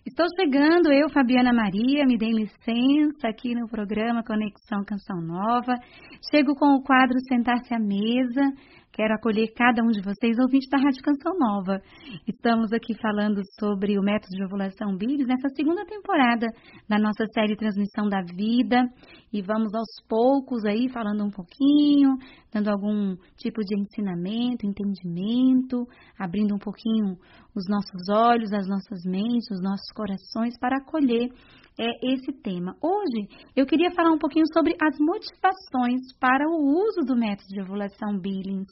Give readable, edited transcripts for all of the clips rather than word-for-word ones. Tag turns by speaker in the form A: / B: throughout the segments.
A: Estou chegando, eu, Fabiana Maria, me deem licença aqui no programa Conexão Canção Nova. Chego com o quadro Sentar-se à Mesa. Quero acolher cada um de vocês, ouvintes da Rádio Canção Nova. Estamos aqui falando sobre o método de ovulação Billings nessa segunda temporada da nossa série Transmissão da Vida. E vamos aos poucos aí falando um pouquinho, dando algum tipo de ensinamento, entendimento, abrindo um pouquinho os nossos olhos, as nossas mentes, os nossos corações para acolher esse tema. Hoje eu queria falar um pouquinho sobre as motivações para o uso do método de ovulação Billings.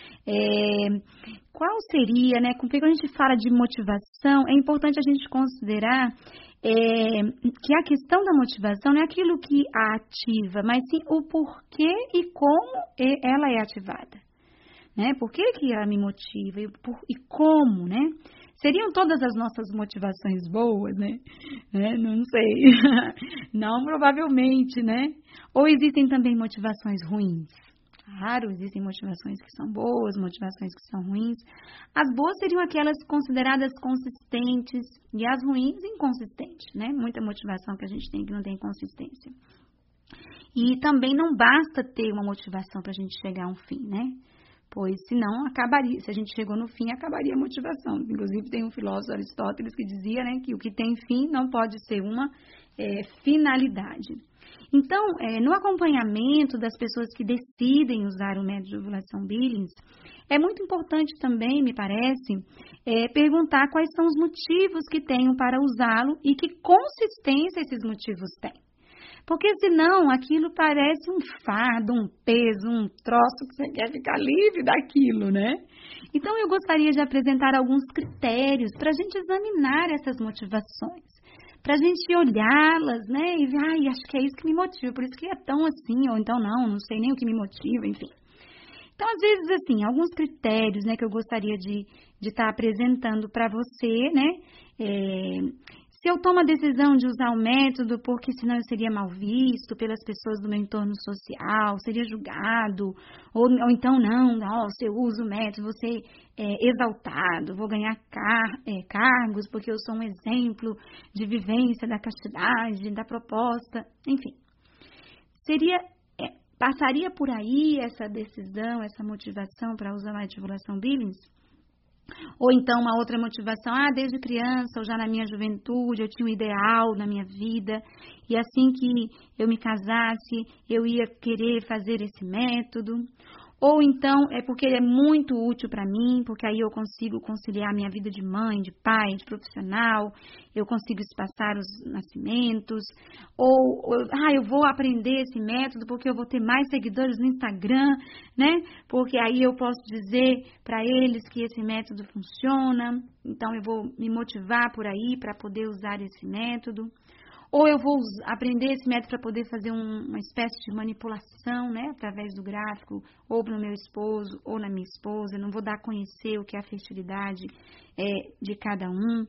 A: Qual seria, né? Quando a gente fala de motivação, é importante a gente considerar que a questão da motivação não é aquilo que a ativa, mas sim o porquê e como ela é ativada. Né? Por que ela me motiva e como, né? Seriam todas as nossas motivações boas, né? Não sei. Não, provavelmente, né? Ou existem também motivações ruins? Claro, existem motivações que são boas, motivações que são ruins. As boas seriam aquelas consideradas consistentes e as ruins inconsistentes, né? Muita motivação que a gente tem que não tem consistência. E também não basta ter uma motivação para a gente chegar a um fim, né? Pois senão acabaria, se a gente chegou no fim, acabaria a motivação. Inclusive tem um filósofo, Aristóteles, que dizia, né, que o que tem fim não pode ser uma finalidade. Então, no acompanhamento das pessoas que decidem usar o método de ovulação Billings, é muito importante também, me parece, perguntar quais são os motivos que tenho para usá-lo e que consistência esses motivos têm. Porque senão aquilo parece um fardo, um peso, um troço que você quer ficar livre daquilo, né? Então eu gostaria de apresentar alguns critérios para a gente examinar essas motivações, para a gente olhá-las, né? E ver, acho que é isso que me motiva, por isso que é tão assim, ou então não sei nem o que me motiva, enfim. Então, às vezes, assim, alguns critérios, né, que eu gostaria de estar apresentando para você, né? Se eu tomo a decisão de usar o método porque senão eu seria mal visto pelas pessoas do meu entorno social, seria julgado, ou então não, se eu uso o método, vou ser exaltado, vou ganhar cargos porque eu sou um exemplo de vivência da castidade, da proposta, enfim. Passaria por aí essa decisão, essa motivação para usar a ovulação Billings? Ou então uma outra motivação, desde criança ou já na minha juventude eu tinha um ideal na minha vida e assim que eu me casasse eu ia querer fazer esse método. Ou então é porque ele é muito útil para mim, porque aí eu consigo conciliar minha vida de mãe, de pai, de profissional, eu consigo espaçar os nascimentos. Ou eu vou aprender esse método porque eu vou ter mais seguidores no Instagram, né? Porque aí eu posso dizer para eles que esse método funciona, então eu vou me motivar por aí para poder usar esse método. Ou eu vou aprender esse método para poder fazer uma espécie de manipulação, né, através do gráfico, ou no meu esposo, ou na minha esposa. Eu não vou dar a conhecer o que é a fertilidade de cada um.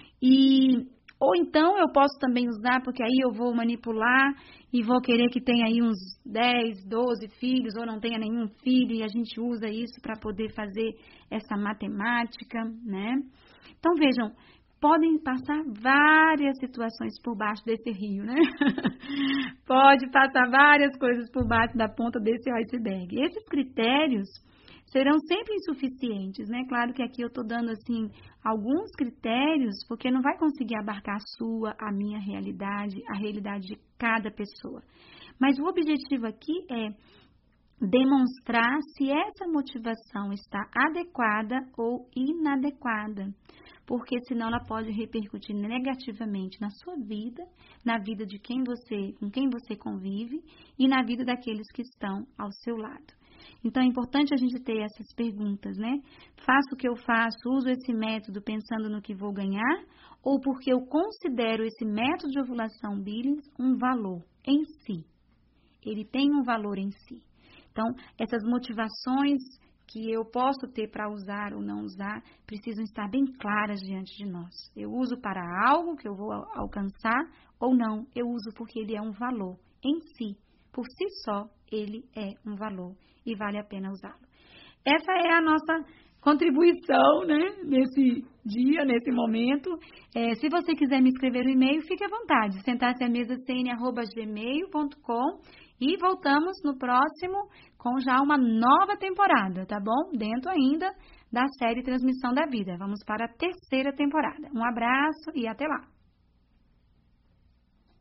A: Ou então eu posso também usar, porque aí eu vou manipular e vou querer que tenha aí uns 10, 12 filhos, ou não tenha nenhum filho, e a gente usa isso para poder fazer essa matemática, né? Então, vejam, podem passar várias situações por baixo desse rio, né? Pode passar várias coisas por baixo da ponta desse iceberg. Esses critérios serão sempre insuficientes, né? Claro que aqui eu estou dando, assim, alguns critérios, porque não vai conseguir abarcar a minha realidade, a realidade de cada pessoa. Mas o objetivo aqui é demonstrar se essa motivação está adequada ou inadequada, porque senão ela pode repercutir negativamente na sua vida, na vida de com quem você convive e na vida daqueles que estão ao seu lado. Então é importante a gente ter essas perguntas, né? Faço o que eu faço, uso esse método pensando no que vou ganhar, ou porque eu considero esse método de ovulação Billings um valor em si. Ele tem um valor em si. Então, essas motivações que eu posso ter para usar ou não usar, precisam estar bem claras diante de nós. Eu uso para algo que eu vou alcançar ou não, eu uso porque ele é um valor em si. Por si só, ele é um valor e vale a pena usá-lo. Essa é a nossa contribuição, né, nesse dia, nesse momento. Se você quiser me escrever um e-mail, fique à vontade. sentarseamesacn@gmail.com e voltamos no próximo com já uma nova temporada, tá bom? Dentro ainda da série Transmissão da Vida. Vamos para a terceira temporada. Um abraço e até lá!